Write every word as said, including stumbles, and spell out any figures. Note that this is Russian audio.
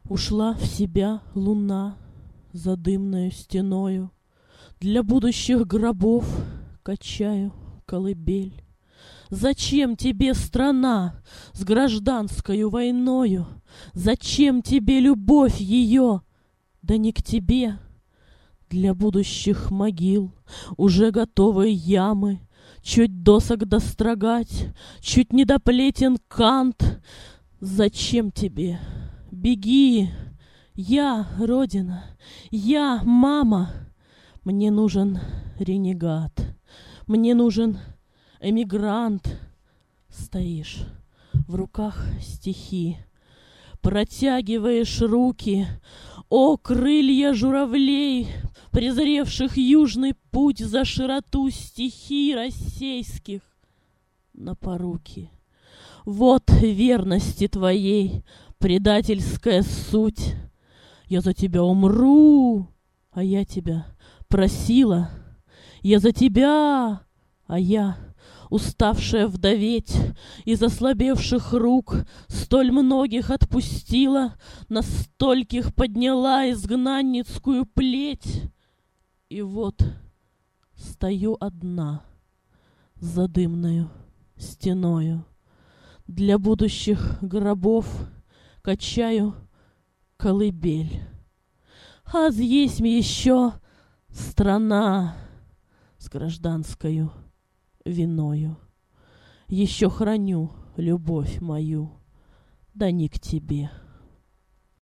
Ушла в себя луна за дымною стеною, для будущих гробов качаю колыбель. Зачем тебе страна с гражданскою войною? Зачем тебе любовь ее? Да не к тебе. Для будущих могил уже готовые ямы, чуть досок дострогать, чуть недоплетен кант. Зачем тебе? Беги! Я, Родина, я, мама. Мне нужен ренегат, мне нужен эмигрант. Стоишь, в руках стихи, протягиваешь руки. О, крылья журавлей, презревших южный путь за широту стихий российских на поруки. Вот верности твоей предательская суть. Я за тебя умру, а я тебя просила. Я за тебя, а я, уставшая вдоветь, из ослабевших рук столь многих отпустила, на стольких подняла изгнанницкую плеть. И вот стою одна за дымною стеною, для будущих гробов качаю колыбель. А есть еще страна с гражданскою виною. Еще храню любовь мою, да не к тебе.